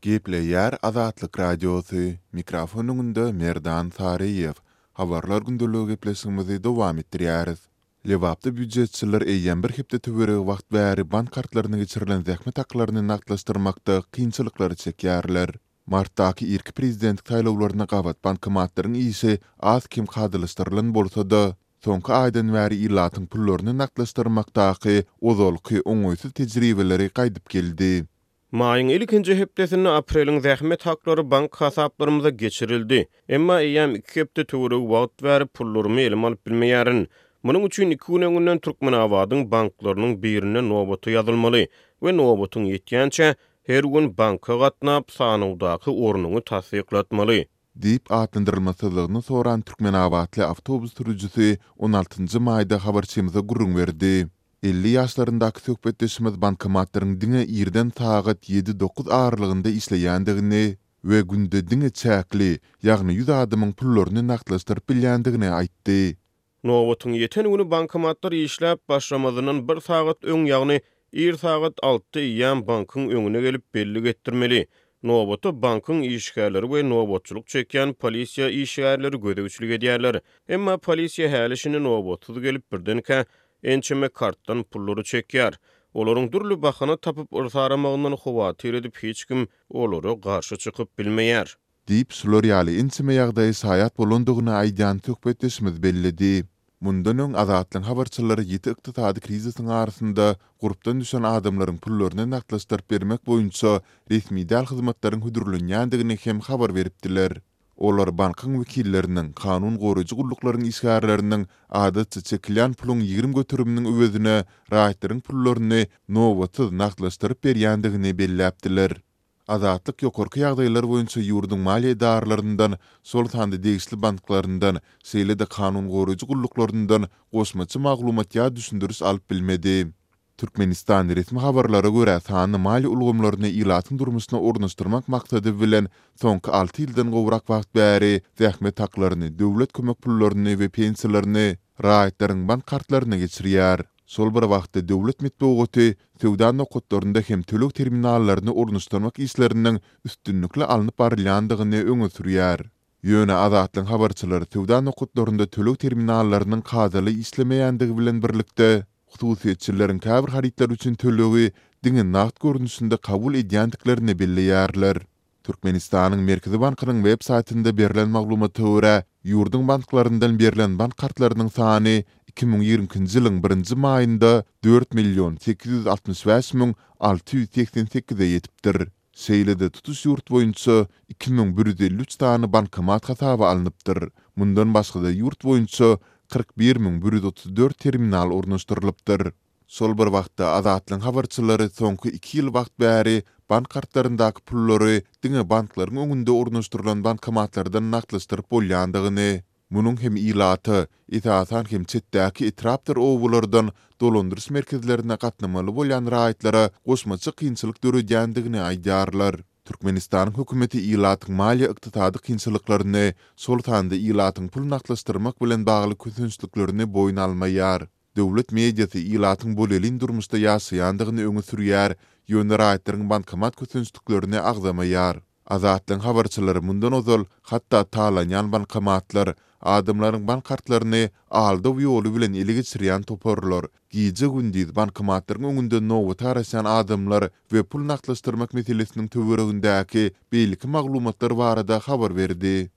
Gepleyer Azatlyk Radiosu, mikrofonunda Merdan Tariyev. Habarlar gündülüğü gepleşigimizi dowam etdirýäris. Lewapda büdjetçiler eýýän bir hepde töwereg wagt bäri bank kartlaryny geçirilen zähmet haklaryny naklaşdyrmakda kynçylyklary çekýärler. Martdaky ilk prezident taýlawlaryna gabat bankomatlaryň işi az kim kadylışdyrylan bolsa-da, soňky aýdan bäri ilatyň pullaryny naklaşdyrmakdaky ozalky oňoýsuz tejribeleri gaýdyp geldi. Maýyň ilkinji hepdesinde apreliň zähmet haklary bank hasaplarymyza geçirildi. Emma eýäm 2 hepde töwereg wagt berip pullarymı elim alyp bilmeýärin. Munyň üçin 2 gün öňünden Türkmenabadyň banklarynyň birine nobaty ýazylmaly we nobatyň ýetýänçe her gün banka gatnap sanawdaky ornuny tasdiklatmaly. Dip atlandyrylmasyzlygyny soran Türkmenabadly awtobus sürüjüsi 16-njy maýda habarçymyza gurrun berdi. 50 ýaşlaryndaky söhbetdeşimiz bankomatlaryň diňe ýerden sagat 7-9 aralygynda işleýändigini we günde diňe çäkli, ýagny 100 adamyň pullaryny naklaşdyryp bilýändigini aýtdy. Nobatyň ýeten güni bankomatlar işläp başlamazynyň 1 sagat öň ýagny 1 sagat 6 ýan bankyň öňüne gelip belli getdirmeli. Nobaty bankyň işgärleri we nobatçylyk çekýän polisiýa işgärleri gödäwçilik edýärler. Emma polisiýa häli nobatsız gelip birdenke ençeme kartdan pullary çekýär. Olaryň durly bahana tapyp ırsaramagyndan howatyr edip hiç kim olary garşy çykyp bilmeýär. Dip Sloriali ençeme ýagdaýy saýat bolandygyny aýdan töhbetdeşimiz bellidi. Mundan öň Azatlyň habarçylary ýeti ykdysady krizisyň arasynda gurupdan düşen adamlaryň pullaryny naklaşdyryp bermek boýunça resmi däl hyzmatlaryň hüdürlenýändigini hem habar beripdiler. Olar bankyň wekilleriniň, kanun goraýjy gulluklarynın işgärleriniň adatça çekilýän puluň 20 götürüminiň öwedine raýatlaryň pullaryny nobaty naklaşdyryp berýändigini belläpdiler. Azatlyk ýokarky ýagdaýlar boýunça ýurduň maliýe idaralarynyň sol tandy degisli banklaryndan, seýle de kanun goraýjy gulluklaryndan goşmaçy maglumat ýa düşündürüş alyp bilmedi. Türkmenistan resmi habarlara görä sany mali ulgamlaryny ilatyň durmuşyna ornaşdyrmak maksady bilen soňky 6 ýyldan gowrak wagt bäri zähmet haklaryny, döwlet kömek pullaryny we pensiýalaryny raýatlaryň bank kartlaryna geçirýär. Sol bir wagtda döwlet metbugaty sowda nokotlarynda hem tölek terminallaryny ornaşdyrmak işleriniň üstünlikle alınıp barylýandygyny öňe sürýär. Ýöne Azatlyň habarçylary sowda nokotlarynda tölek terminallarynyň kazaly işlemeýändigi bilen birlikde hususiýetçileriň käbir haritler üçin tölegi diňe nagt görnüşinde kabul edýändiklerini belläýärler. Türkmenistanyň Merkezi Bankynyň web saýtynda berilen maglumata görä, ýurduň banklaryndan berilen bank kartlarynyň sany 2020-nji ýylyň 1-nji maýynda 4.865.688-e ýetipdir. Seýlede tutuş ýurt boýunça 2153 tany bankomat hasaby alınıpdyr. Mundan başga-da ýurt boýunça 41.134 terminal ornaşdyrylypdyr. Sol bir wagtda Azatlyň habarçylary soňky 2 ýyl wagt bäri bank kartlaryndaky pullary diňe banklaryň öňünde ornaşdyrylan bankomatlardan naklaşdyryp bolýandygyny, munyň hem ilaty, itaatan hem çetdäki etrapdyr owulardan dolandyrys merkezlerine gatnamaly bolýan raýatlara goşmaçy kynçylyk döredýändigini aýdýarlar. Türkmenistanyň hökümeti ilatyň maliýe ykdysady kynçylyklaryny, sol tandy ilatyň pul naklaşdyrmak bilen bagly kösünçliklerini boýun almaýar. Döwlet mediasy ilatyň bolelin durmuşda ýaşaýandygyny öňe sürýär, ýöne raýatlaryň bankomat kösünçliklerini agzamaýar. Azatlyň habarçylary mundan ozal hatda talanýan bankomatlar, adamlaryň bank kartlaryny aldy ýoly bilen ele geçirýän toparlar, gije gündüz bankomatlaryň öňünde nobat araşan adamlar we pul naklaşdyrmak meselesiniň töweregindäki beýlik maglumatlar barada habar berdi.